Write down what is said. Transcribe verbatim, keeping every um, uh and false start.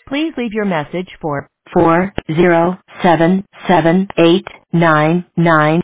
Please leave your message for four zero seven seven eight nine nine.